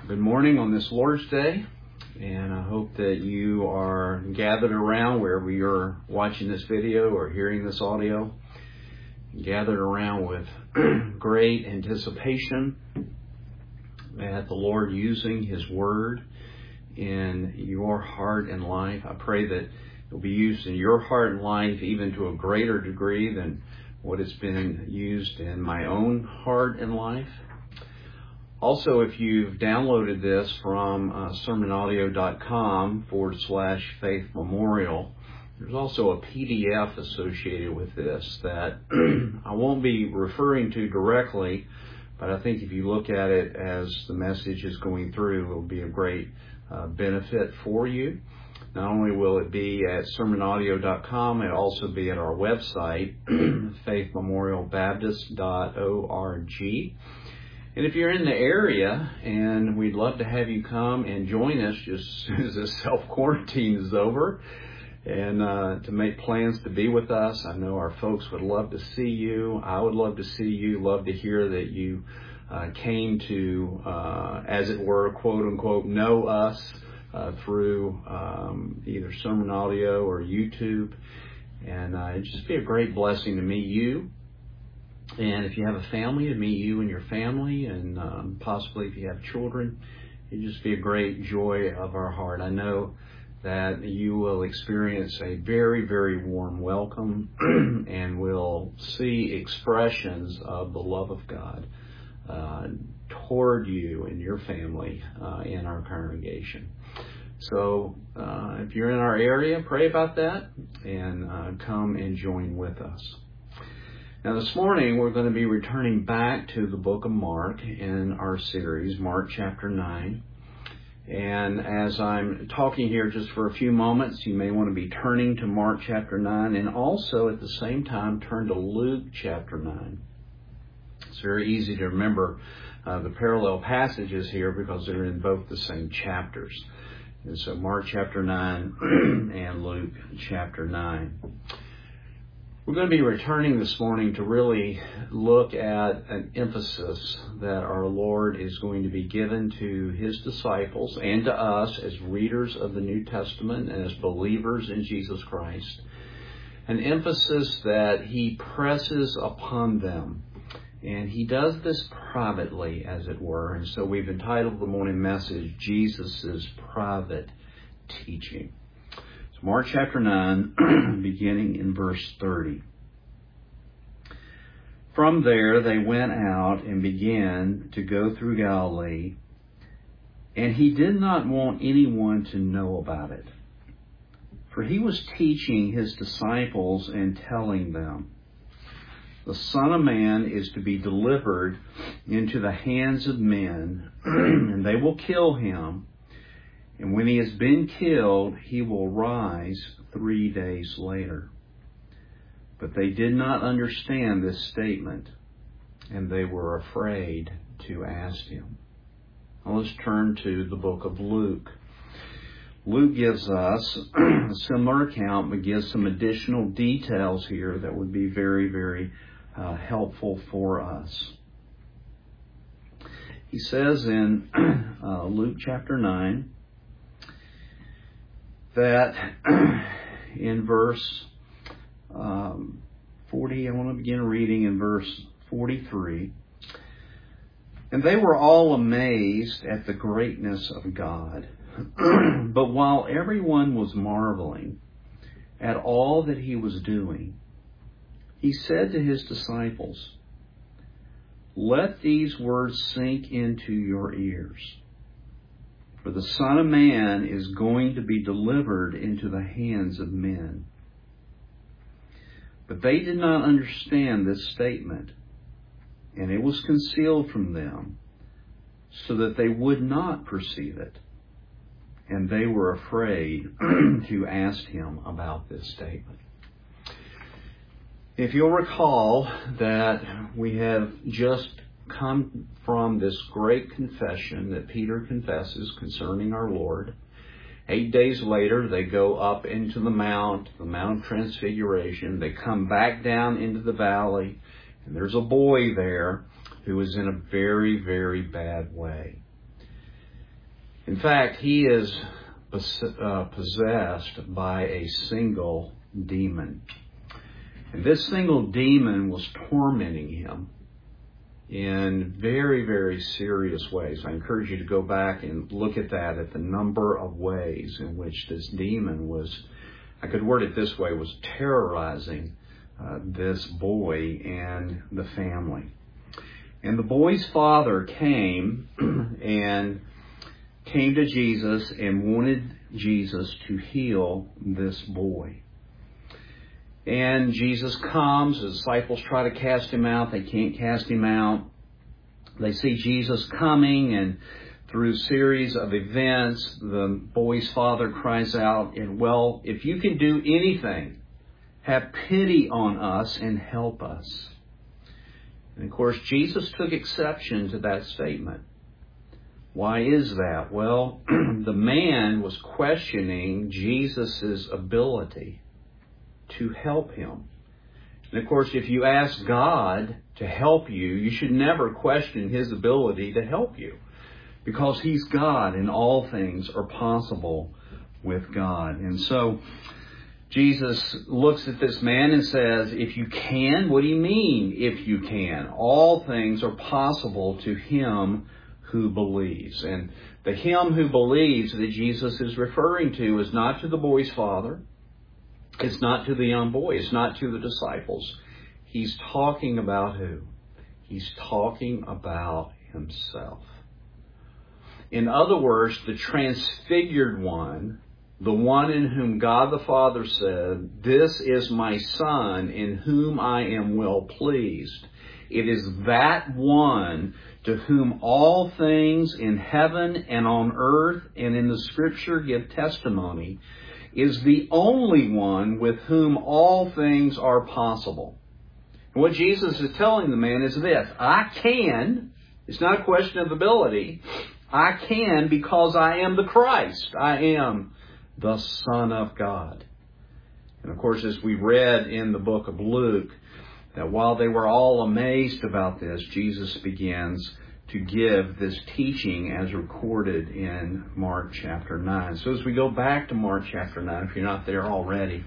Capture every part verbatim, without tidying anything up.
Good morning on this Lord's Day, and I hope that you are gathered around wherever you're watching this video or hearing this audio, gathered around with great anticipation at the Lord using His Word in your heart and life. I pray that it will be used in your heart and life even to a greater degree than what it's been used in my own heart and life. Also, if you've downloaded this from uh, sermonaudio.com forward slash faith memorial, there's also a P D F associated with this that I won't be referring to directly, but I think if you look at it as the message is going through, it will be a great uh, benefit for you. Not only will it be at sermon audio dot com, it'll also be at our website, faith memorial baptist dot org. And if you're in the area, and we'd love to have you come and join us just as soon as this self-quarantine is over, and uh, to make plans to be with us. I know our folks would love to see you. I would love to see you. Love to hear that you uh, came to, uh, as it were, quote unquote, know us uh, through um, either Sermon Audio or YouTube. And uh, it'd just be a great blessing to meet you. And if you have a family, to meet you and your family, and um, possibly if you have children, it'd just be a great joy of our heart. I know that you will experience a very, very warm welcome and will see expressions of the love of God uh, toward you and your family uh, in our congregation. So uh, if you're in our area, pray about that and uh, come and join with us. Now this morning we're going to be returning back to the book of Mark in our series, Mark chapter nine. And as I'm talking here just for a few moments, you may want to be turning to Mark chapter nine and also at the same time turn to Luke chapter nine. It's very easy to remember uh, the parallel passages here because they're in both the same chapters. And so Mark chapter nine and Luke chapter nine. We're going to be returning this morning to really look at an emphasis that our Lord is going to be given to His disciples and to us as readers of the New Testament and as believers in Jesus Christ. An emphasis that He presses upon them. And He does this privately, as it were. And so we've entitled the morning message, Jesus' Private Teaching. Mark chapter nine, beginning in verse thirty. From there they went out and began to go through Galilee, and He did not want anyone to know about it. For He was teaching His disciples and telling them, the Son of Man is to be delivered into the hands of men, and they will kill Him. And when He has been killed, He will rise three days later. But they did not understand this statement, and they were afraid to ask Him. Now let's turn to the book of Luke. Luke gives us a similar account, but gives some additional details here that would be very, very uh, helpful for us. He says in uh, Luke chapter nine, that in verse um, forty, I want to begin reading in verse forty-three. And they were all amazed at the greatness of God. But while everyone was marveling at all that He was doing, He said to His disciples, let these words sink into your ears. For the Son of Man is going to be delivered into the hands of men. But they did not understand this statement, and it was concealed from them, so that they would not perceive it. And they were afraid to ask Him about this statement. If you'll recall that we have just come from this great confession that Peter confesses concerning our Lord. Eight days later, they go up into the mount, the Mount of Transfiguration. They come back down into the valley, and there's a boy there who is in a very, very bad way. In fact, he is uh, possessed by a single demon. And this single demon was tormenting him in very, very serious ways. I encourage you to go back and look at that, at the number of ways in which this demon was, I could word it this way, was terrorizing uh, this boy and the family. And the boy's father came and came to Jesus and wanted Jesus to heal this boy. And Jesus comes. The disciples try to cast him out. They can't cast him out. They see Jesus coming, and through a series of events, the boy's father cries out, and, well, if you can do anything, have pity on us and help us. And, of course, Jesus took exception to that statement. Why is that? Well, the man was questioning Jesus' ability to help him. And of course, if you ask God to help you, you should never question His ability to help you, because He's God and all things are possible with God. And so Jesus looks at this man and says, if you can, what do you mean if you can? All things are possible to him who believes. And the him who believes that Jesus is referring to is not to the boy's father. It's not to the young boy. It's not to the disciples. He's talking about who? He's talking about Himself. In other words, the transfigured one, the one in whom God the Father said, "This is my Son in whom I am well pleased." It is that one to whom all things in heaven and on earth and in the Scripture give testimony, is the only one with whom all things are possible. And what Jesus is telling the man is this: I can. It's not a question of ability. I can because I am the Christ. I am the Son of God. And of course, as we read in the book of Luke, that while they were all amazed about this, Jesus begins to give this teaching as recorded in Mark chapter nine. So as we go back to Mark chapter nine, if you're not there already,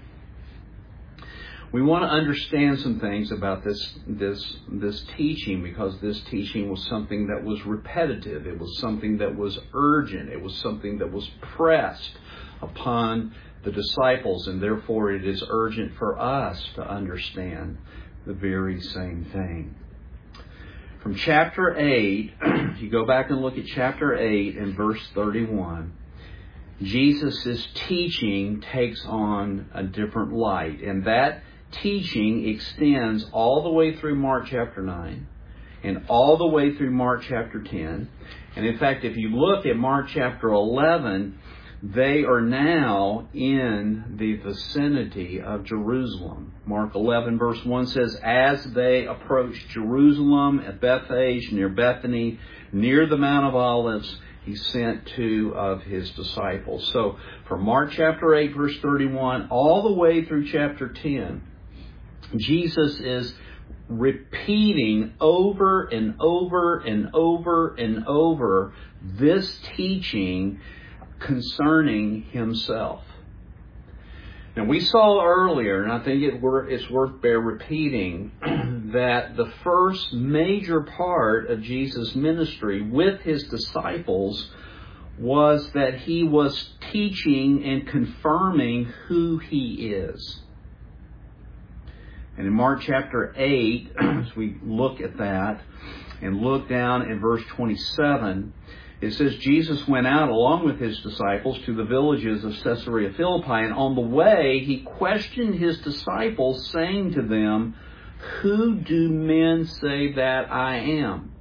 we want to understand some things about this, this, this teaching, because this teaching was something that was repetitive. It was something that was urgent. It was something that was pressed upon the disciples, and therefore it is urgent for us to understand the very same thing. From chapter eight, if you go back and look at chapter eight and verse thirty-one, Jesus' teaching takes on a different light. And that teaching extends all the way through Mark chapter nine and all the way through Mark chapter ten. And in fact, if you look at Mark chapter eleven, they are now in the vicinity of Jerusalem. Mark eleven verse one says, as they approached Jerusalem at Bethphage near Bethany, near the Mount of Olives, He sent two of His disciples. So from Mark chapter eight verse thirty-one all the way through chapter ten, Jesus is repeating over and over and over and over this teaching concerning Himself. Now, we saw earlier, and I think it were, it's worth bear repeating, that the first major part of Jesus' ministry with His disciples was that He was teaching and confirming who He is. And in Mark chapter eight, as we look at that and look down at verse twenty-seven, it says, Jesus went out along with His disciples to the villages of Caesarea Philippi, and on the way He questioned His disciples, saying to them, who do men say that I am?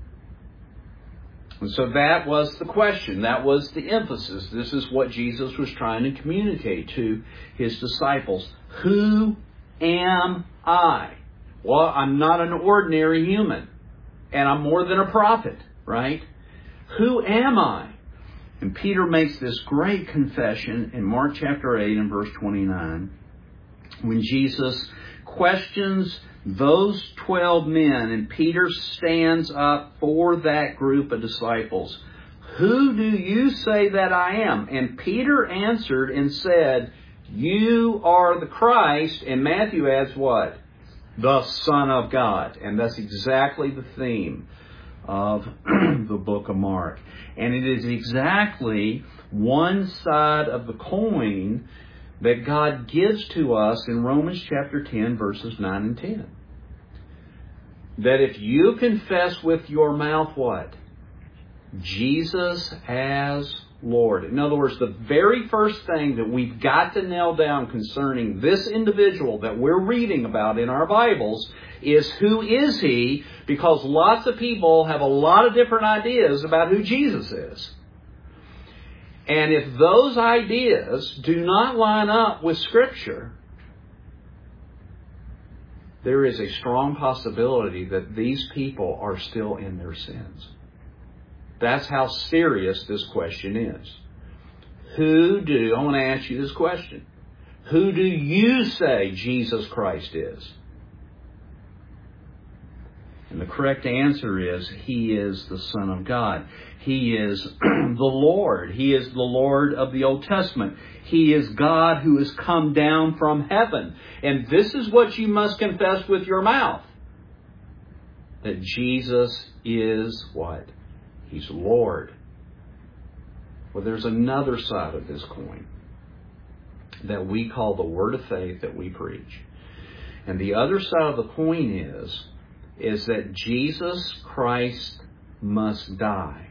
And so that was the question. That was the emphasis. This is what Jesus was trying to communicate to His disciples. Who am I? Well, I'm not an ordinary human, and I'm more than a prophet, right? Who am I? And Peter makes this great confession in Mark chapter eight and verse twenty-nine, when Jesus questions those twelve men, and Peter stands up for that group of disciples. Who do you say that I am? And Peter answered and said, You are the Christ. And Matthew adds what? The Son of God. And that's exactly the theme of the book of Mark. And it is exactly one side of the coin that God gives to us in Romans chapter ten, verses nine and ten. That if you confess with your mouth what? Jesus as Lord. In other words, the very first thing that we've got to nail down concerning this individual that we're reading about in our Bibles is who is he? Because lots of people have a lot of different ideas about who Jesus is. And if those ideas do not line up with Scripture, there is a strong possibility that these people are still in their sins. That's how serious this question is. Who do, I want to ask you this question. Who do you say Jesus Christ is? And the correct answer is, He is the Son of God. He is the Lord. He is the Lord of the Old Testament. He is God who has come down from heaven. And this is what you must confess with your mouth. That Jesus is what? He's Lord. Well, there's another side of this coin that we call the word of faith that we preach. And the other side of the coin is, is that Jesus Christ must die.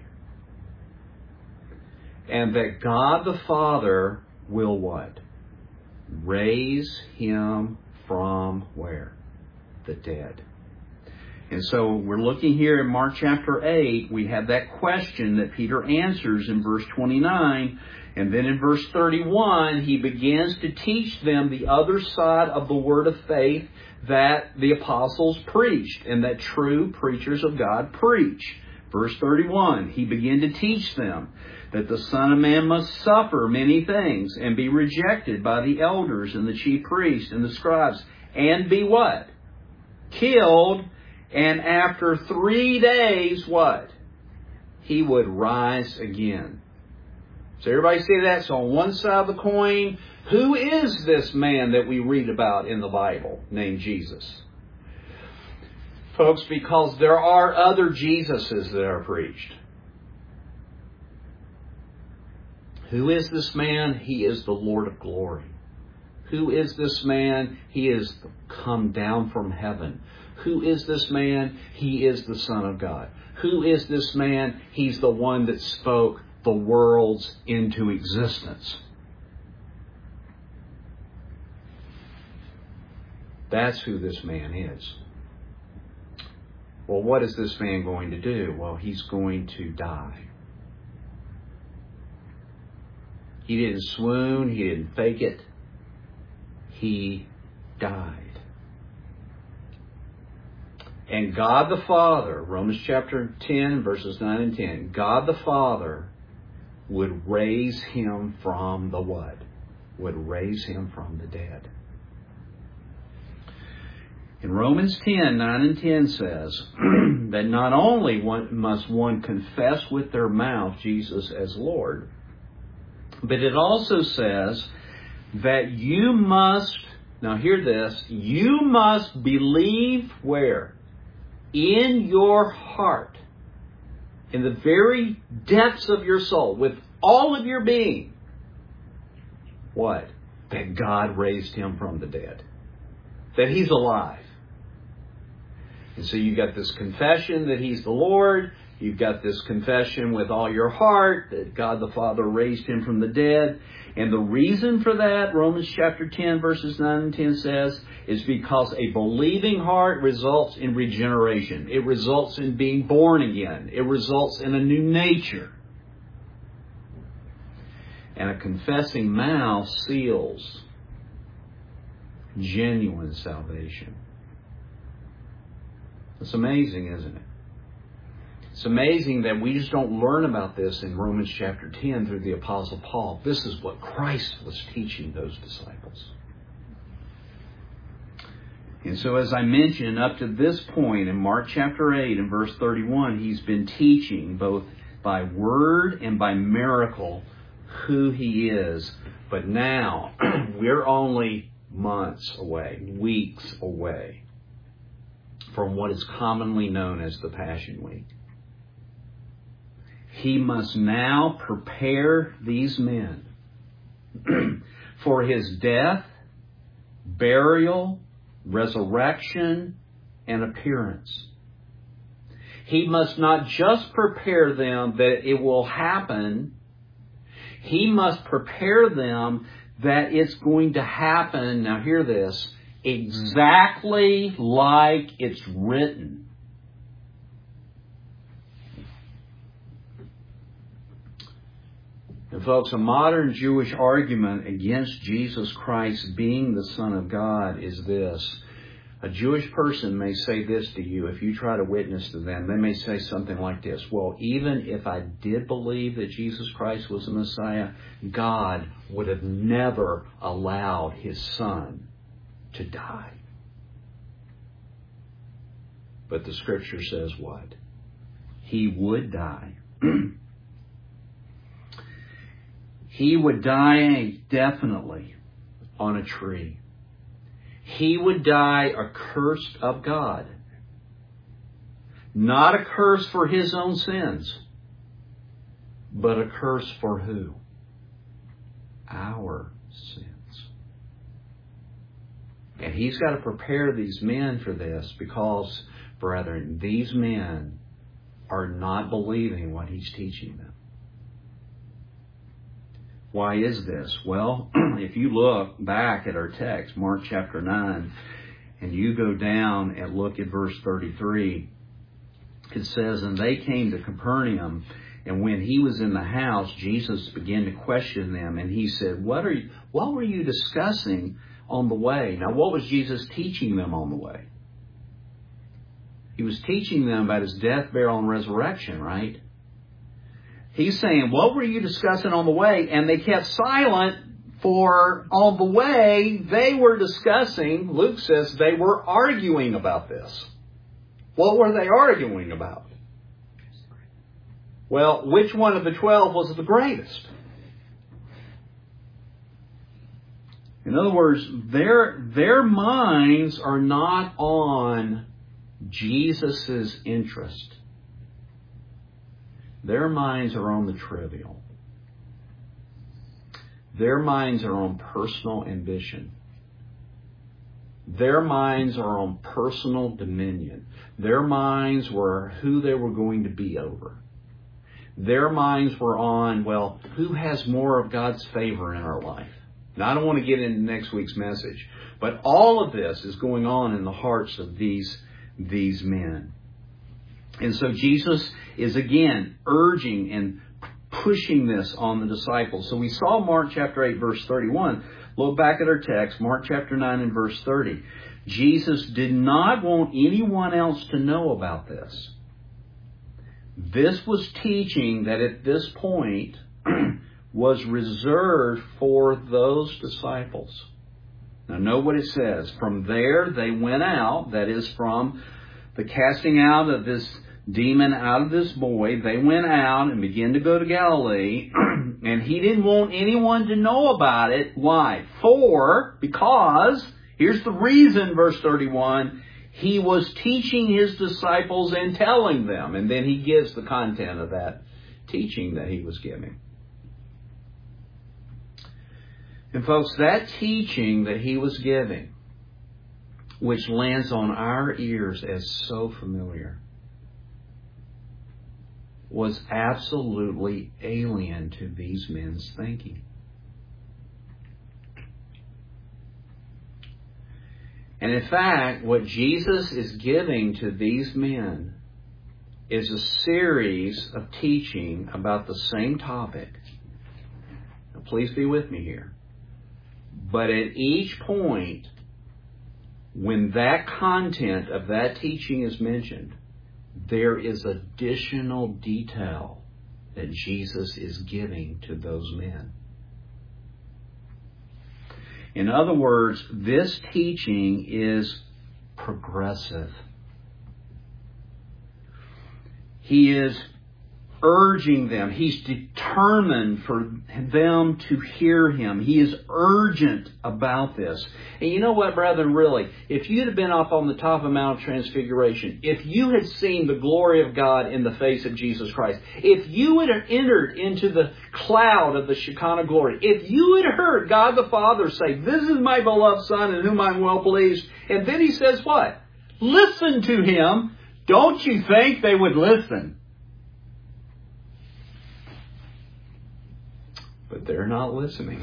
And that God the Father will what? Raise Him from where? The dead. And so we're looking here in Mark chapter eight. We have that question that Peter answers in verse twenty-nine. And then in verse thirty-one, he begins to teach them the other side of the word of faith that the apostles preached and that true preachers of God preach. Verse thirty-one, he began to teach them that the Son of Man must suffer many things and be rejected by the elders and the chief priests and the scribes and be what? Killed. And after three days, what? He would rise again. So everybody see that? So on one side of the coin, who is this man that we read about in the Bible named Jesus? Folks, because there are other Jesuses that are preached. Who is this man? He is the Lord of glory. Who is this man? He is come down from heaven. Who is this man? He is the Son of God. Who is this man? He's the one that spoke the worlds into existence. That's who this man is. Well, what is this man going to do? Well, he's going to die. He didn't swoon. He didn't fake it. He died. And God the Father, Romans chapter ten, verses nine and ten, God the Father would raise Him from the what? Would raise Him from the dead. In Romans ten, nine and ten says that not only one, must one confess with their mouth Jesus as Lord, but it also says that you must, now hear this, you must believe where? In your heart, in the very depths of your soul, with all of your being, what? That God raised Him from the dead. That He's alive. And so you've got this confession that He's the Lord. You've got this confession with all your heart that God the Father raised Him from the dead. And the reason for that, Romans chapter ten, verses nine and ten says, is because a believing heart results in regeneration. It results in being born again. It results in a new nature. And a confessing mouth seals genuine salvation. It's amazing, isn't it? It's amazing that we just don't learn about this in Romans chapter ten through the Apostle Paul. This is what Christ was teaching those disciples. And so as I mentioned, up to this point in Mark chapter eight and verse thirty-one, He's been teaching both by word and by miracle who He is. But now, we're only months away, weeks away from what is commonly known as the Passion Week. He must now prepare these men for His death, burial, resurrection, and appearance. He must not just prepare them that it will happen. He must prepare them that it's going to happen, now hear this, exactly like it's written. And folks, a modern Jewish argument against Jesus Christ being the Son of God is this. A Jewish person may say this to you if you try to witness to them. They may say something like this. Well, even if I did believe that Jesus Christ was the Messiah, God would have never allowed His Son to die. But the Scripture says what? He would die. He would die definitely on a tree. He would die accursed of God. Not a curse for His own sins, but a curse for who? Our sins. And He's got to prepare these men for this because, brethren, these men are not believing what He's teaching them. Why is this? Well, if you look back at our text, Mark chapter nine, and you go down and look at verse thirty-three, it says, and they came to Capernaum, and when He was in the house, Jesus began to question them, and He said, What are you, what were you discussing on the way? Now, what was Jesus teaching them on the way? He was teaching them about His death, burial, and resurrection, right? He's saying, what were you discussing on the way? And they kept silent, for on the way they were discussing, Luke says, they were arguing about this. What were they arguing about? Well, which one of the twelve was the greatest? In other words, their, their minds are not on Jesus' interest. Their minds are on the trivial. Their minds are on personal ambition. Their minds are on personal dominion. Their minds were who they were going to be over. Their minds were on, well, who has more of God's favor in our life? Now, I don't want to get into next week's message, but all of this is going on in the hearts of these, these men. And so Jesus is again urging and pushing this on the disciples. So we saw Mark chapter eight, verse thirty-one. Look back at our text, Mark chapter nine and verse thirty. Jesus did not want anyone else to know about this. This was teaching that at this point was reserved for those disciples. Now know what it says. From there they went out, that is from the casting out of this demon out of this boy, they went out and began to go to Galilee, and He didn't want anyone to know about it. Why? For, because, here's the reason, verse thirty-one, He was teaching His disciples and telling them, and then He gives the content of that teaching that He was giving. And folks, that teaching that He was giving, which lands on our ears as so familiar, was absolutely alien to these men's thinking. And in fact, what Jesus is giving to these men is a series of teaching about the same topic. Now, please be with me here. But at each point, when that content of that teaching is mentioned, there is additional detail that Jesus is giving to those men. In other words, this teaching is progressive. He is urging them. He's determined for them to hear Him. He is urgent about this. And you know what, brethren, really, if you'd have been up on the top of Mount Transfiguration, if you had seen the glory of God in the face of Jesus Christ, if you had entered into the cloud of the Shekinah glory, if you had heard God the Father say, "This is my beloved Son in whom I'm well pleased," and then He says what? Listen to Him. Don't you think they would listen? But they're not listening.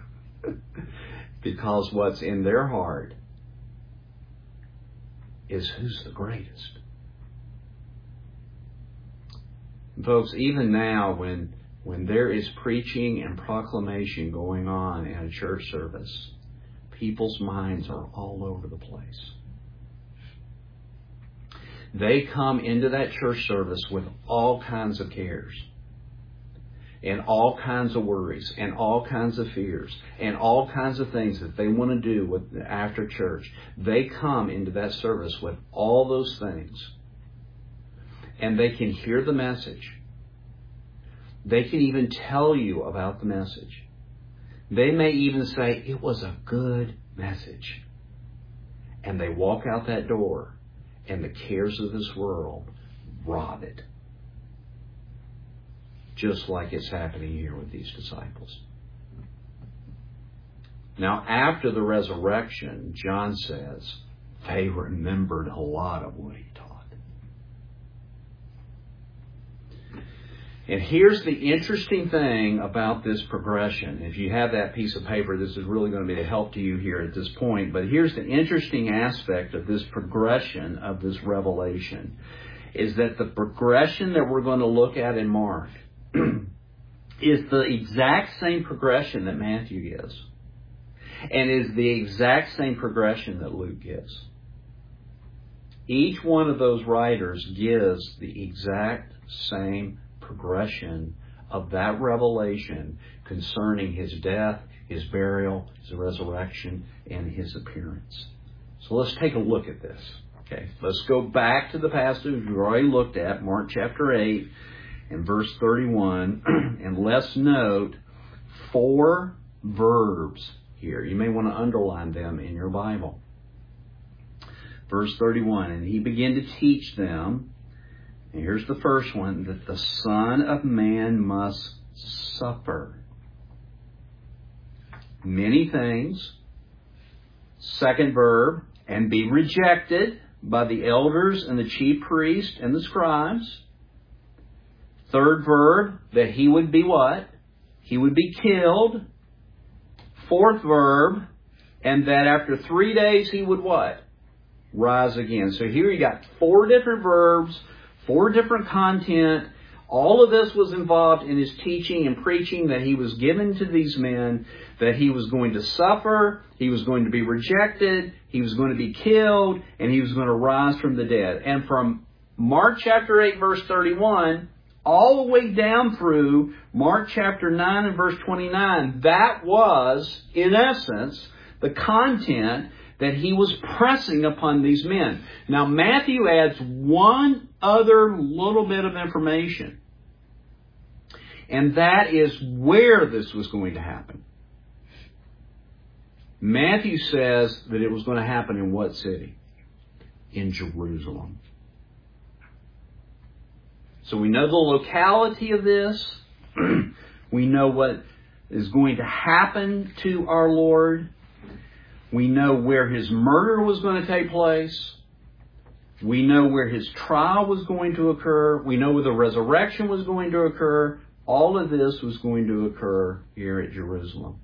Because what's in their heart is who's the greatest. And folks, even now when when there is preaching and proclamation going on in a church service, people's minds are all over the place. They come into that church service with all kinds of cares, and all kinds of worries, and all kinds of fears, and all kinds of things that they want to do with after church. They come into that service with all those things. And they can hear the message. They can even tell you about the message. They may even say, "It was a good message." And they walk out that door, and the cares of this world rob it. Just like it's happening here with these disciples. Now, after the resurrection, John says, they remembered a lot of what He taught. And here's the interesting thing about this progression. If you have that piece of paper, this is really going to be a help to you here at this point. But here's the interesting aspect of this progression of this revelation, is that the progression that we're going to look at in Mark is the exact same progression that Matthew gives, and is the exact same progression that Luke gives. Each one of those writers gives the exact same progression of that revelation concerning His death, His burial, His resurrection, and His appearance. So let's take a look at this. Okay, let's go back to the passage we've already looked at, Mark chapter eight. In verse thirty-one, and let's note four verbs here. You may want to underline them in your Bible. Verse thirty-one, and He began to teach them, and here's the first one, that the Son of Man must suffer many things. Second verb, and be rejected by the elders and the chief priests and the scribes. Third verb, that He would be what? He would be killed. Fourth verb, and that after three days He would what? Rise again. So here you got four different verbs, four different content. All of this was involved in His teaching and preaching that He was given to these men, that He was going to suffer, He was going to be rejected, He was going to be killed, and He was going to rise from the dead. And from Mark chapter eight, verse thirty-one, all the way down through Mark chapter nine and verse twenty-nine, that was, in essence, the content that He was pressing upon these men. Now, Matthew adds one other little bit of information, and that is where this was going to happen. Matthew says that it was going to happen in what city? In Jerusalem. So we know the locality of this. We know what is going to happen to our Lord. We know where His murder was going to take place. We know where His trial was going to occur. We know where the resurrection was going to occur. All of this was going to occur here at Jerusalem.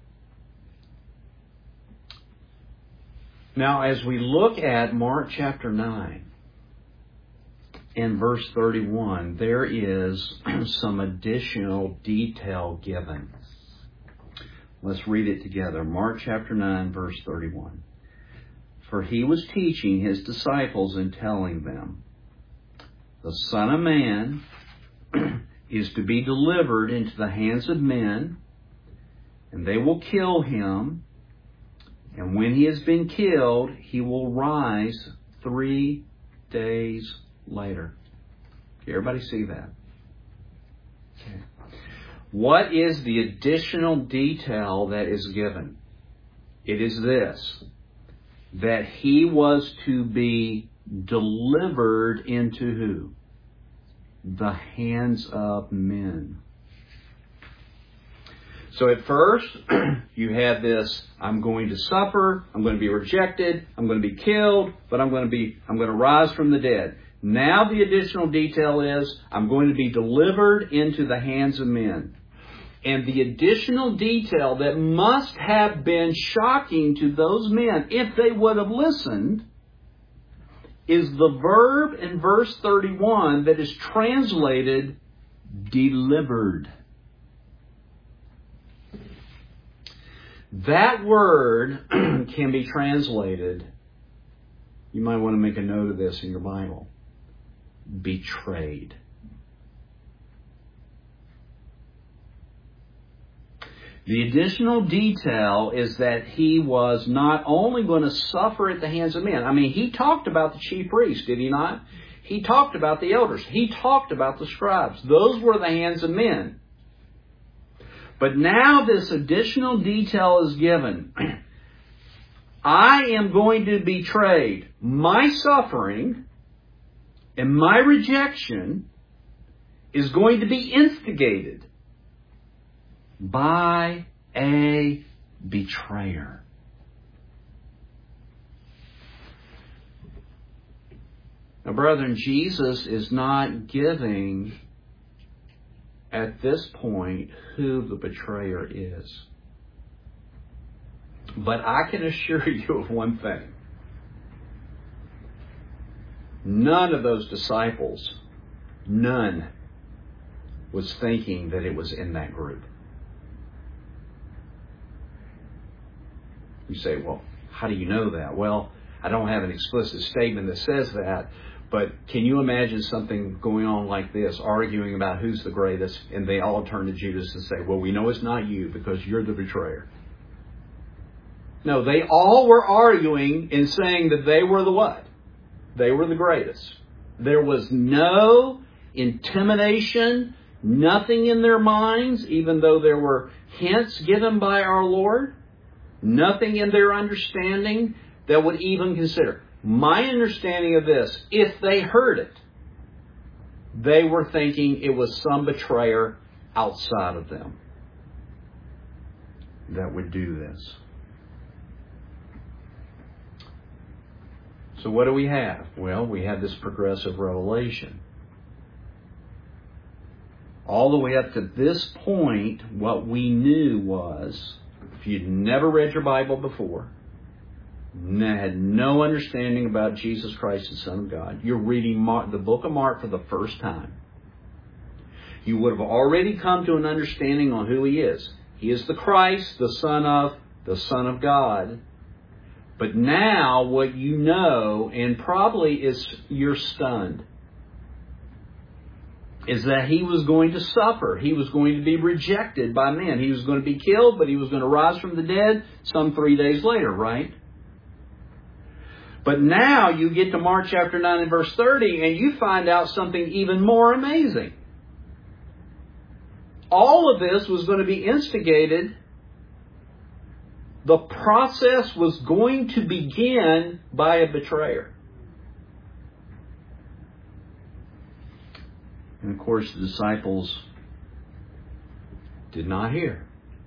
Now, as we look at Mark chapter nine, in verse thirty-one, there is some additional detail given. Let's read it together. Mark chapter nine, verse thirty-one. For He was teaching His disciples and telling them, the Son of Man is to be delivered into the hands of men, and they will kill Him, and when He has been killed, He will rise three days later. Everybody see that? Okay. What is the additional detail that is given? It is this, that he was to be delivered into who? The hands of men. So at first, you had this, I'm going to suffer, I'm going to be rejected, I'm going to be killed, but I'm going to be, I'm going to rise from the dead. Now the additional detail is, I'm going to be delivered into the hands of men. And the additional detail that must have been shocking to those men, if they would have listened, is the verb in verse thirty-one that is translated delivered. That word can be translated, you might want to make a note of this in your Bible, betrayed. The additional detail is that he was not only going to suffer at the hands of men. I mean, he talked about the chief priests, did he not? He talked about the elders. He talked about the scribes. Those were the hands of men. But now this additional detail is given. I am going to be betrayed. My suffering and my rejection is going to be instigated by a betrayer. Now, brethren, Jesus is not giving at this point who the betrayer is. But I can assure you of one thing. None of those disciples, none, was thinking that it was in that group. You say, well, how do you know that? Well, I don't have an explicit statement that says that, but can you imagine something going on like this, arguing about who's the greatest, and they all turn to Judas and say, well, we know it's not you because you're the betrayer. No, they all were arguing and saying that they were the what? They were the greatest. There was no intimidation, nothing in their minds, even though there were hints given by our Lord. Nothing in their understanding that would even consider. My understanding of this, if they heard it, they were thinking it was some betrayer outside of them that would do this. So what do we have? Well, we have this progressive revelation. All the way up to this point, what we knew was, if you'd never read your Bible before, had no understanding about Jesus Christ, the Son of God, you're reading Mark, the book of Mark for the first time. You would have already come to an understanding on who He is. He is the Christ, the Son of the Son of God. But now what you know, and probably is you're stunned, is that He was going to suffer. He was going to be rejected by men. He was going to be killed, but He was going to rise from the dead some three days later, right? But now you get to Mark chapter nine and verse thirty, and you find out something even more amazing. All of this was going to be instigated. The process was going to begin by a betrayer. And of course, the disciples did not hear.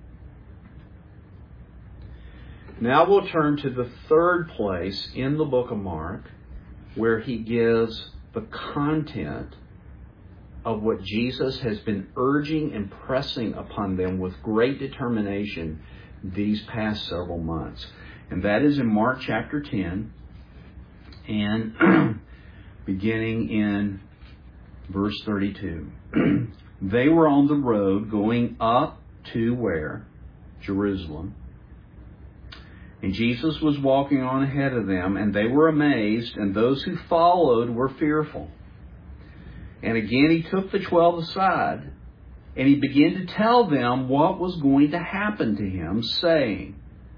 Now we'll turn to the third place in the book of Mark where he gives the content of what Jesus has been urging and pressing upon them with great determination these past several months. And that is in Mark chapter ten and beginning in verse thirty-two. They were on the road going up to where? Jerusalem. And Jesus was walking on ahead of them, and they were amazed, and those who followed were fearful. And again he took the twelve aside, and he began to tell them what was going to happen to him, saying,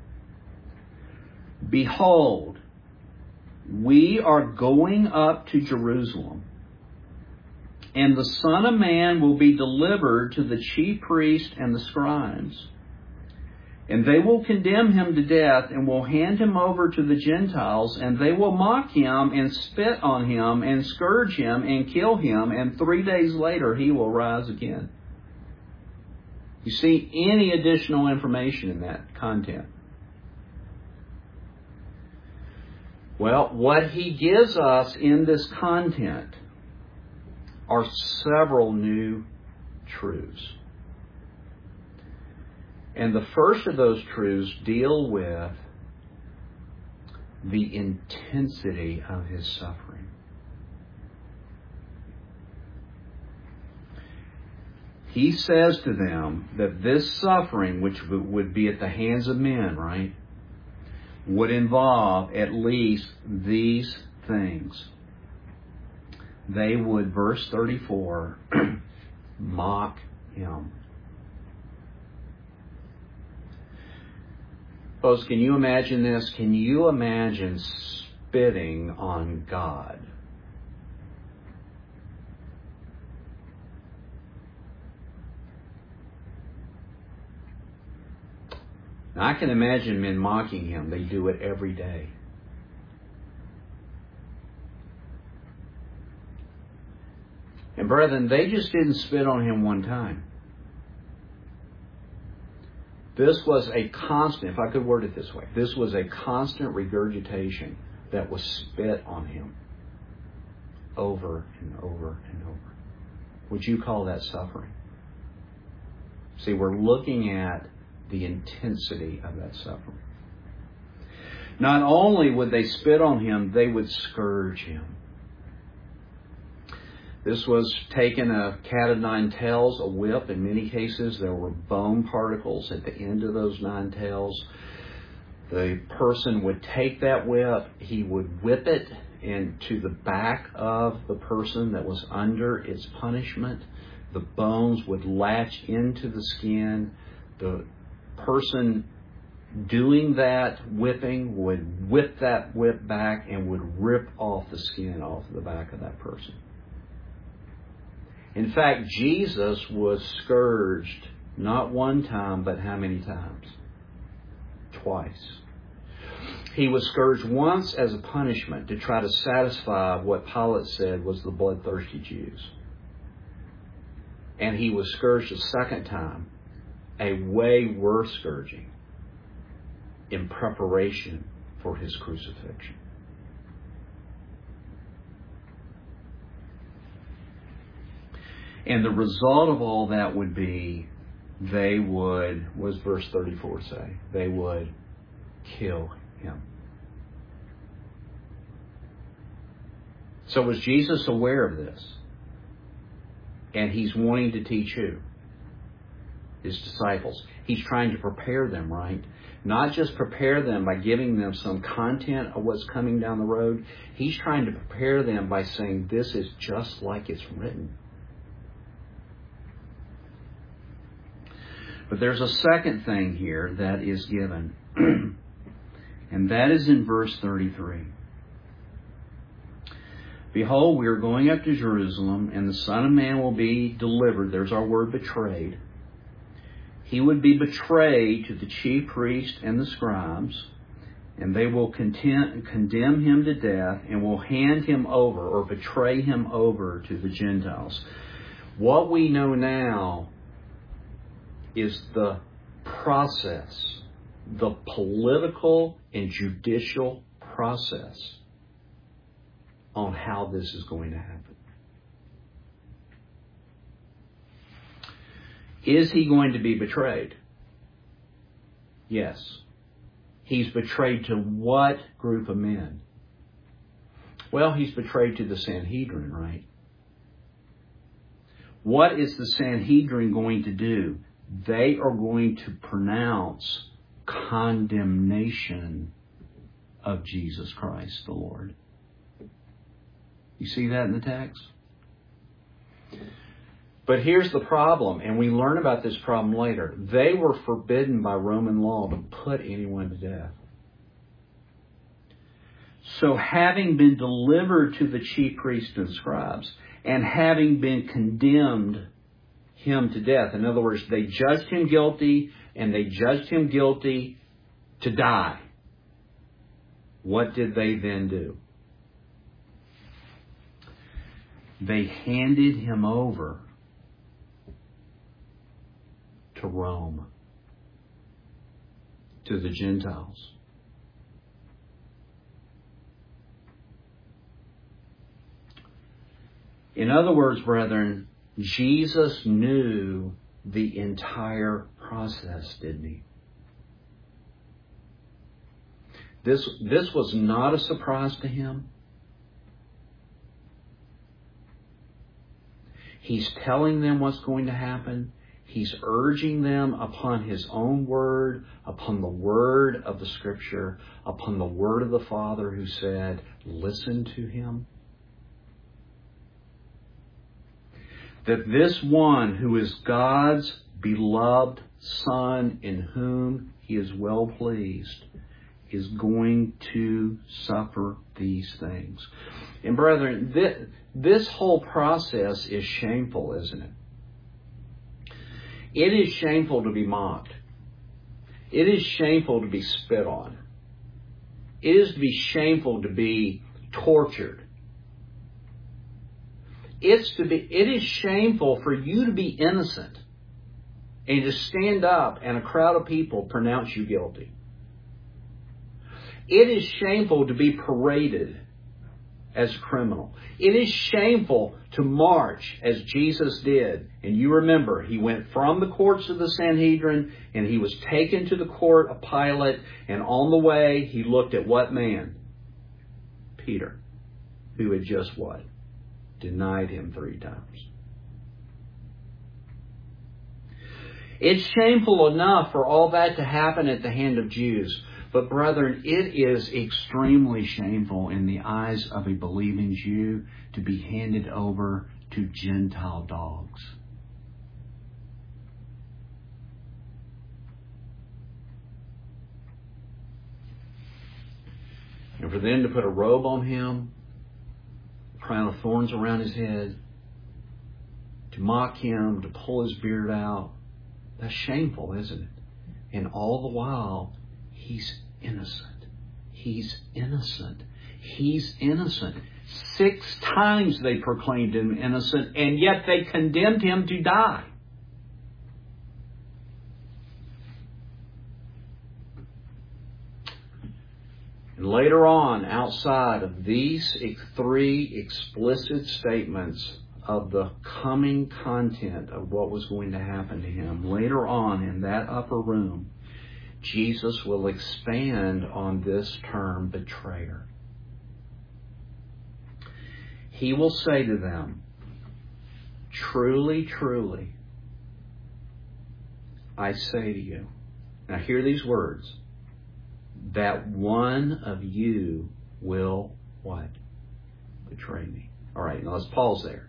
Behold, we are going up to Jerusalem, And the Son of Man will be delivered to the chief priests and the scribes. And they will condemn him to death and will hand him over to the Gentiles, and they will mock him and spit on him and scourge him and kill him, and three days later he will rise again. You see any additional information in that content? Well, what he gives us in this content are several new truths. And the first of those truths deal with the intensity of his suffering. He says to them that this suffering, which would be at the hands of men, right, would involve at least these things. They would, verse thirty-four, mock him. Folks, can you imagine this? Can you imagine spitting on God? Now, I can imagine men mocking him. They do it every day. And brethren, they just didn't spit on him one time. This was a constant, if I could word it this way, this was a constant regurgitation that was spit on him over and over and over. Would you call that suffering? See, we're looking at the intensity of that suffering. Not only would they spit on him, they would scourge him. This was taken a cat of nine tails, a whip. In many cases, there were bone particles at the end of those nine tails. The person would take that whip, he would whip it into the back of the person that was under its punishment. The bones would latch into the skin. The person doing that whipping would whip that whip back and would rip off the skin off the back of that person. In fact, Jesus was scourged not one time, but how many times? Twice. He was scourged once as a punishment to try to satisfy what Pilate said was the bloodthirsty Jews. And he was scourged a second time, a way worse scourging, in preparation for his crucifixion. And the result of all that would be, they would, what does verse thirty-four say? They would kill him. So was Jesus aware of this? And he's wanting to teach who? His disciples. He's trying to prepare them, right? Not just prepare them by giving them some content of what's coming down the road. He's trying to prepare them by saying, this is just like it's written. But there's a second thing here that is given. And that is in verse thirty-three. Behold, we are going up to Jerusalem, and the Son of Man will be delivered. There's our word, betrayed. He would be betrayed to the chief priests and the scribes, and they will content, condemn him to death and will hand him over or betray him over to the Gentiles. What we know now is the process, the political and judicial process on how this is going to happen. Is he going to be betrayed? Yes. He's betrayed to what group of men? Well, he's betrayed to the Sanhedrin, right? What is the Sanhedrin going to do? They are going to pronounce condemnation of Jesus Christ, the Lord. You see that in the text? But here's the problem, and we learn about this problem later. They were forbidden by Roman law to put anyone to death. So having been delivered to the chief priests and scribes, and having been condemned him to death. In other words, they judged him guilty, and they judged him guilty to die. What did they then do? They handed him over to Rome, to the Gentiles. In other words, brethren, Jesus knew the entire process, didn't he? This, this was not a surprise to him. He's telling them what's going to happen. He's urging them upon His own word, upon the word of the Scripture, upon the word of the Father who said, listen to Him. That this one who is God's beloved Son, in whom He is well pleased, is going to suffer these things. And brethren, this, this whole process is shameful, isn't it? It is shameful to be mocked. It is shameful to be spit on. It is to be shameful to be tortured. It's to be, it is shameful for you to be innocent and to stand up and a crowd of people pronounce you guilty. It is shameful to be paraded as a criminal. It is shameful to march as Jesus did. And you remember, He went from the courts of the Sanhedrin and He was taken to the court of Pilate. And on the way, He looked at what man? Peter, who had just what? Denied Him three times. It's shameful enough for all that to happen at the hand of Jews. But brethren, it is extremely shameful in the eyes of a believing Jew to be handed over to Gentile dogs. And for them to put a robe on Him, a crown of thorns around His head, to mock Him, to pull His beard out, that's shameful, isn't it? And all the while, He's innocent. He's innocent. He's innocent. Six times they proclaimed Him innocent, and yet they condemned Him to die. And later on, outside of these three explicit statements of the coming content of what was going to happen to Him, later on in that upper room, Jesus will expand on this term, betrayer. He will say to them, truly, truly, I say to you. Now hear these words. That one of you will what? Betray me. All right, now let's pause there.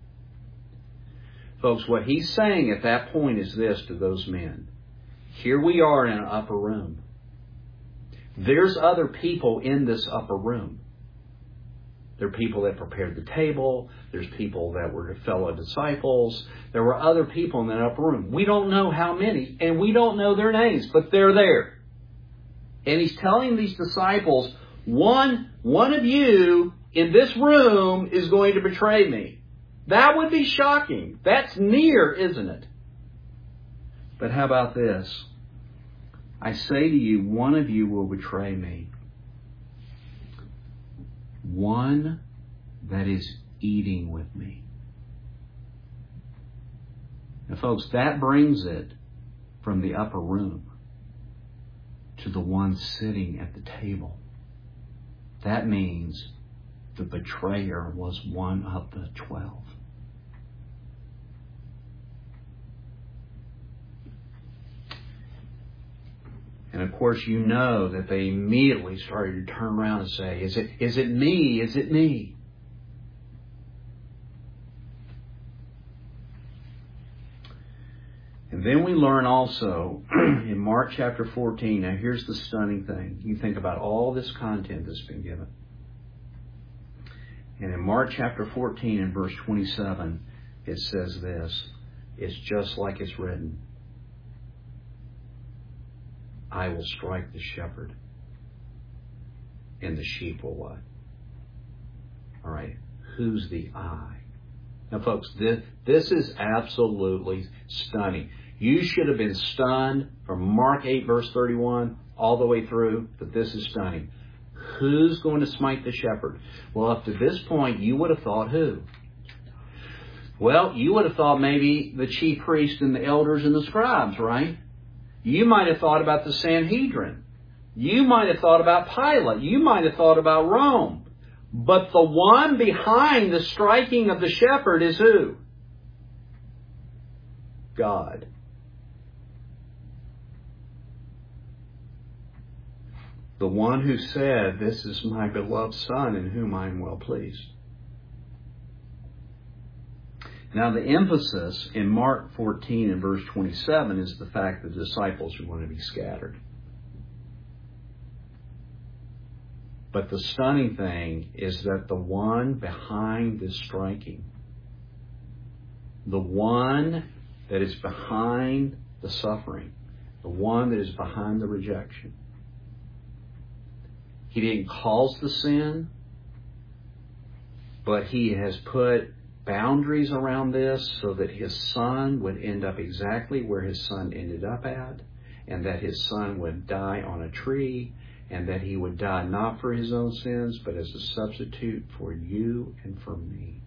Folks, what He's saying at that point is this to those men. Here we are in an upper room. There's other people in this upper room. There are people that prepared the table. There's people that were fellow disciples. There were other people in that upper room. We don't know how many, and we don't know their names, but they're there. And He's telling these disciples, one, one of you in this room is going to betray me. That would be shocking. That's near, isn't it? But how about this? I say to you, one of you will betray me. One that is eating with me. Now, folks, that brings it from the upper room to the one sitting at the table. That means the betrayer was one of the twelve. And of course, you know that they immediately started to turn around and say, Is it, is it me? Is it me? And then we learn also in Mark chapter fourteen, now here's the stunning thing. You think about all this content that's been given. And in Mark chapter fourteen and verse twenty-seven, it says this. It's just like it's written. I will strike the shepherd, and the sheep will what? All right. Who's the I? Now, folks, this, this is absolutely stunning. You should have been stunned from Mark eight, verse thirty-one, all the way through, that this is stunning. Who's going to smite the shepherd? Well, up to this point, you would have thought who? Well, you would have thought maybe the chief priests and the elders and the scribes, right? You might have thought about the Sanhedrin. You might have thought about Pilate. You might have thought about Rome. But the one behind the striking of the shepherd is who? God. The one who said, this is my beloved Son in whom I am well pleased. Now the emphasis in Mark fourteen and verse twenty-seven is the fact that the disciples are going to be scattered. But the stunning thing is that the one behind this striking, the one that is behind the suffering, the one that is behind the rejection, he didn't cause the sin, but he has put boundaries around this so that his son would end up exactly where his son ended up at, and that his son would die on a tree, and that he would die not for his own sins, but as a substitute for you and for me.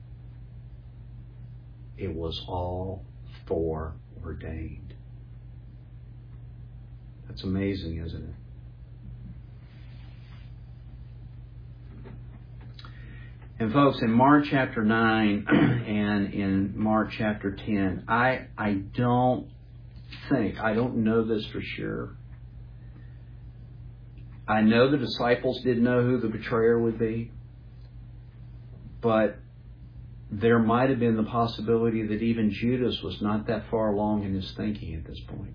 It was all foreordained. That's amazing, isn't it? And folks, in Mark chapter nine and in Mark chapter ten, I I don't think, I don't know this for sure. I know the disciples didn't know who the betrayer would be, but there might have been the possibility that even Judas was not that far along in his thinking at this point.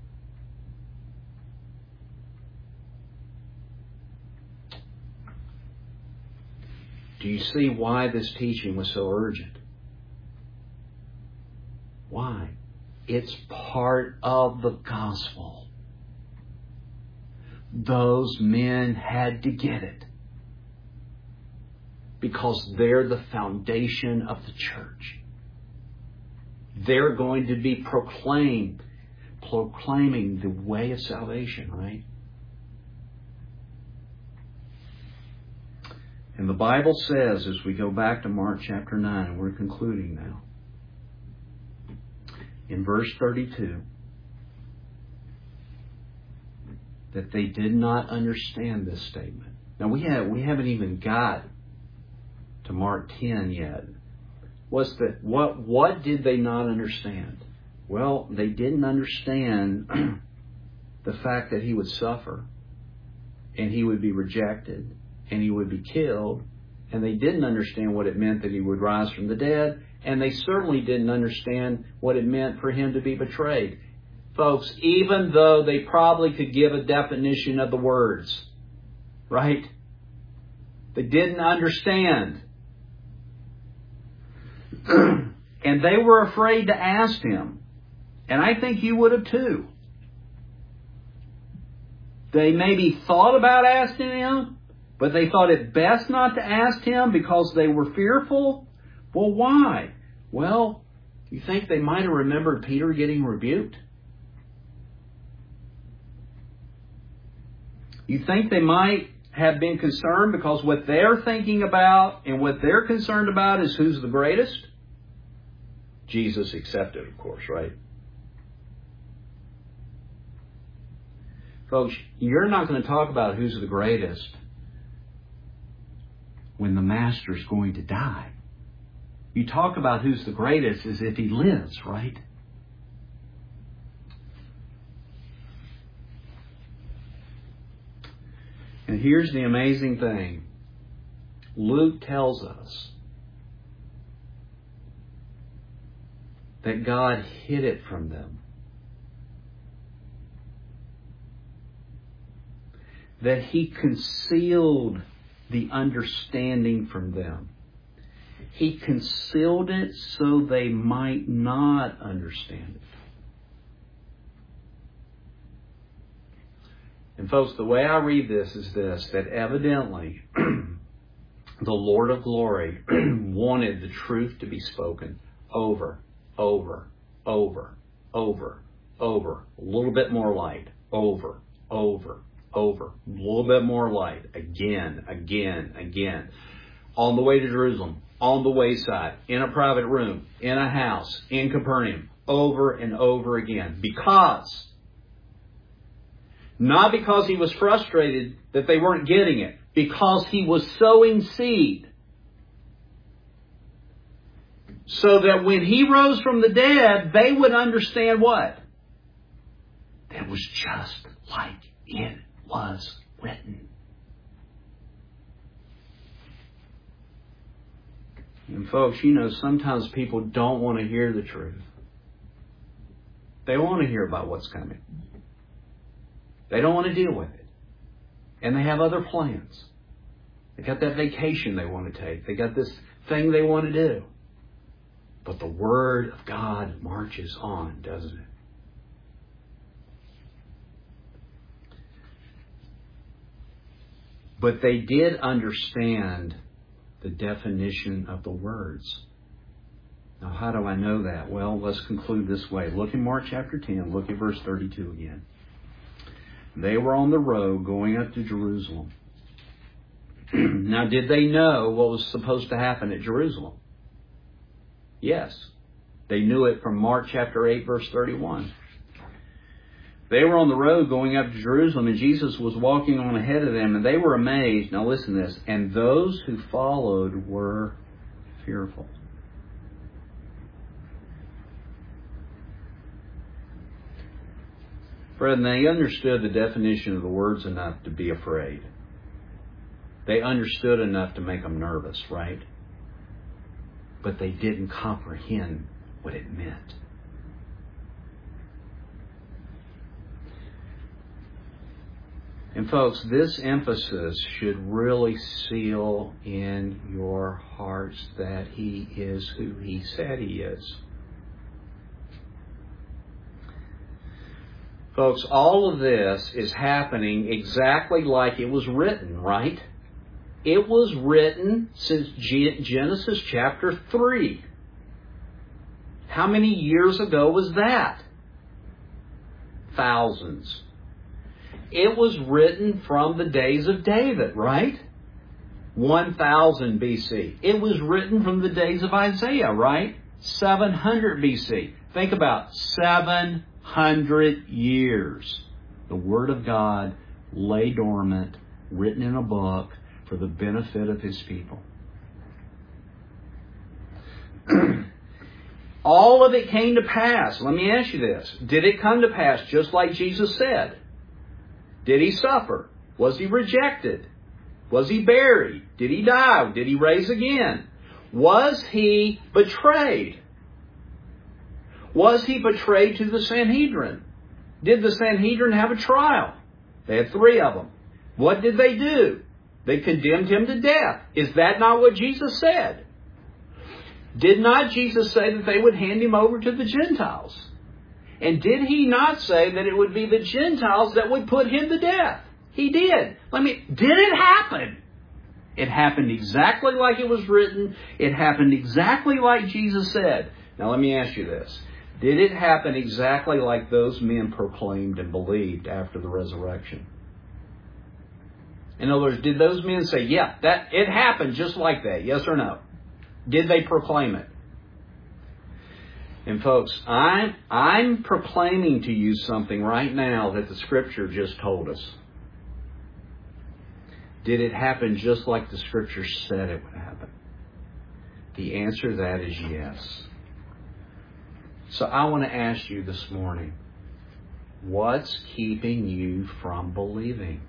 Do you see why this teaching was so urgent? Why? It's part of the gospel. Those men had to get it. Because they're the foundation of the church. They're going to be proclaimed, proclaiming the way of salvation, right? And the Bible says, as we go back to Mark chapter nine, and we're concluding now, in verse thirty-two, that they did not understand this statement. Now we have we haven't even got to Mark ten yet. What's the what what did they not understand? Well, they didn't understand the fact that he would suffer, and he would be rejected, and he would be killed, and they didn't understand what it meant that he would rise from the dead, and they certainly didn't understand what it meant for him to be betrayed. Folks, even though they probably could give a definition of the words, right? They didn't understand. And they were afraid to ask him. And I think you would have too. They maybe thought about asking him, but they thought it best not to ask him because they were fearful. Well, why? Well, you think they might have remembered Peter getting rebuked? You think they might have been concerned because what they're thinking about and what they're concerned about is who's the greatest? Jesus accepted, of course, right? Folks, you're not going to talk about who's the greatest when the master's going to die. You talk about who's the greatest as if he lives, right? And here's the amazing thing. Luke tells us that God hid it from them. That he concealed the understanding from them. He concealed it so they might not understand it. And folks, the way I read this is this, that evidently the Lord of glory wanted the truth to be spoken over, over, over, over, over. A little bit more light. Over, over, over. A little bit more light. Again, again, again. On the way to Jerusalem, on the wayside, in a private room, in a house, in Capernaum, over and over again. Because, not because he was frustrated that they weren't getting it, because he was sowing seed. So that when he rose from the dead, they would understand what? That it was just like it was written. And folks, you know, sometimes people don't want to hear the truth. They want to hear about what's coming. They don't want to deal with it. And they have other plans. They got that vacation they want to take. They got this thing they want to do. But the Word of God marches on, doesn't it? But they did understand the definition of the words. Now, how do I know that? Well, let's conclude this way. Look in Mark chapter ten. Look at verse thirty-two again. They were on the road going up to Jerusalem. Now, did they know what was supposed to happen at Jerusalem? Yes. They knew it from Mark chapter eight, verse thirty-one. They were on the road going up to Jerusalem, and Jesus was walking on ahead of them, and they were amazed. Now listen to this. And those who followed were fearful. Brethren, they understood the definition of the words enough to be afraid. They understood enough to make them nervous, right? But they didn't comprehend what it meant. And folks, this emphasis should really seal in your hearts that He is who He said He is. Folks, all of this is happening exactly like it was written, right? It was written since Genesis chapter three. How many years ago was that? Thousands. It was written from the days of David, right? one thousand B C. It was written from the days of Isaiah, right? seven hundred B C. Think about seven hundred years. The Word of God lay dormant, written in a book for the benefit of His people. All of it came to pass. Let me ask you this. Did it come to pass just like Jesus said? Did He suffer? Was He rejected? Was He buried? Did He die? Did He rise again? Was He betrayed? Was He betrayed to the Sanhedrin? Did the Sanhedrin have a trial? They had three of them. What did they do? They condemned Him to death. Is that not what Jesus said? Did not Jesus say that they would hand Him over to the Gentiles? And did He not say that it would be the Gentiles that would put Him to death? He did. Let me, did it happen? It happened exactly like it was written. It happened exactly like Jesus said. Now let me ask you this. Did it happen exactly like those men proclaimed and believed after the resurrection? In other words, did those men say, yeah, that it happened just like that? Yes or no? Did they proclaim it? And folks, I'm, I'm proclaiming to you something right now that the Scripture just told us. Did it happen just like the Scripture said it would happen? The answer to that is yes. So I want to ask you this morning, what's keeping you from believing?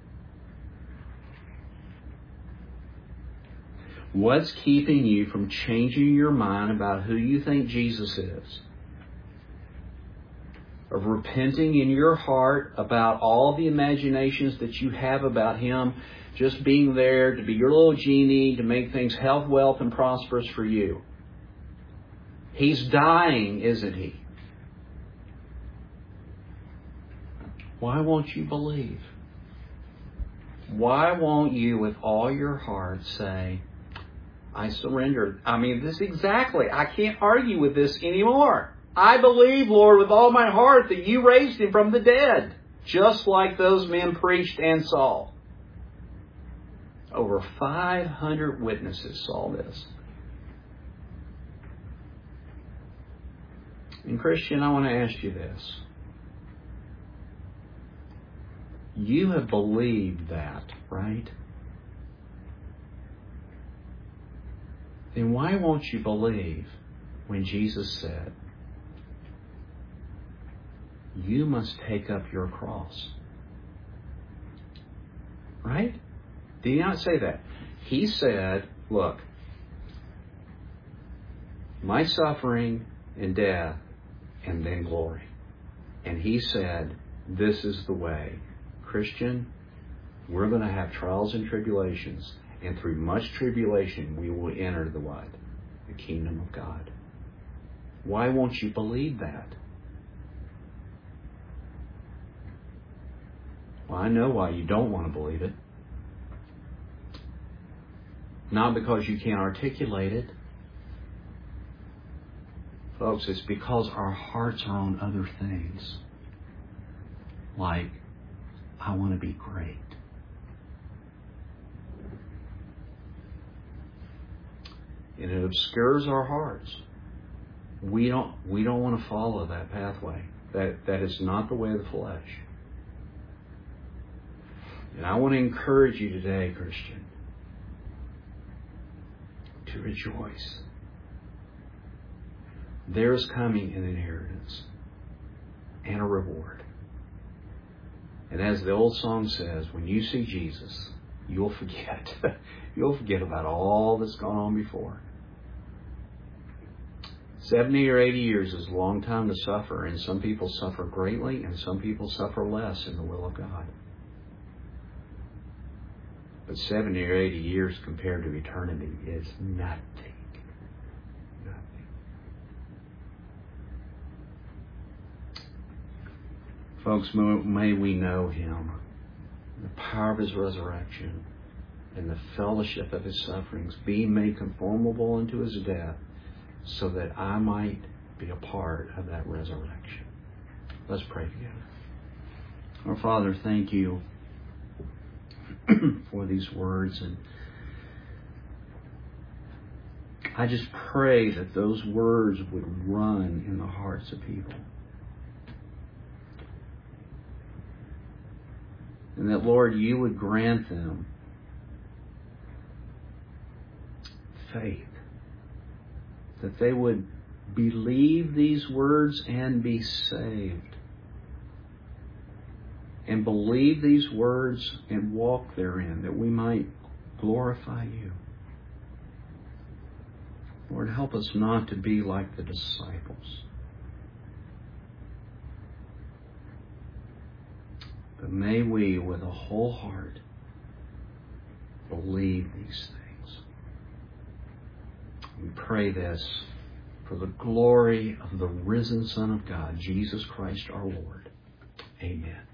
What's keeping you from changing your mind about who you think Jesus is? of repenting in your heart about all the imaginations that you have about Him just being there to be your little genie, to make things health, wealth, and prosperous for you. He's dying, isn't He? Why won't you believe? Why won't you, with all your heart, say, I surrender? I mean, this exactly. I can't argue with this anymore. I believe, Lord, with all my heart that you raised Him from the dead, just like those men preached and saw. Over five hundred witnesses saw this. And Christian, I want to ask you this. You have believed that, right? Then why won't you believe when Jesus said, you must take up your cross? Right? Did He not say that? He said, look, my suffering and death and then glory. And He said, this is the way. Christian, we're going to have trials and tribulations. And through much tribulation, we will enter the what? The kingdom of God. Why won't you believe that? Well, I know why you don't want to believe it. Not because you can't articulate it. Folks, it's because our hearts are on other things. Like, I want to be great. And it obscures our hearts. We don't we don't want to follow that pathway. That that is not the way of the flesh. And I want to encourage you today, Christian, to rejoice. There's coming an inheritance and a reward. And as the old song says, when you see Jesus, you'll forget. You'll forget about all that's gone on before. seventy or eighty years is a long time to suffer, and some people suffer greatly, and some people suffer less in the will of God. But seventy or eighty years compared to eternity is nothing. Nothing. Folks, may we know Him, the power of His resurrection, and the fellowship of His sufferings, being made conformable unto His death, so that I might be a part of that resurrection. Let's pray together. Our Father, thank You for these words, and I just pray that those words would run in the hearts of people. And that, Lord, You would grant them faith. That they would believe these words and be saved. And believe these words and walk therein, that we might glorify You. Lord, help us not to be like the disciples. But may we, with a whole heart, believe these things. We pray this for the glory of the risen Son of God, Jesus Christ our Lord. Amen.